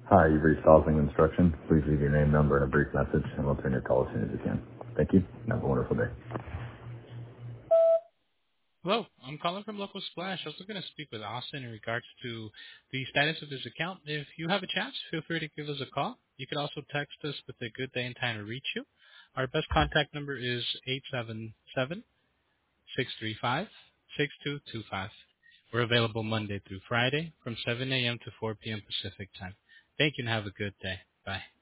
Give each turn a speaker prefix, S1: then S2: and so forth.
S1: Hi, you've reached Housing Instruction. Please leave your name, number, and a brief message, and we'll turn your call as soon as we can. Thank you, and have a wonderful day.
S2: Hello, I'm calling from Local Splash. I was looking to speak with Austin in regards to the status of his account. If you have a chance, feel free to give us a call. You can also text us with a good day and time to reach you. Our best contact number is 877-635-6225. We're available Monday through Friday from 7 a.m. to 4 p.m. Pacific time. Thank you and have a good day. Bye.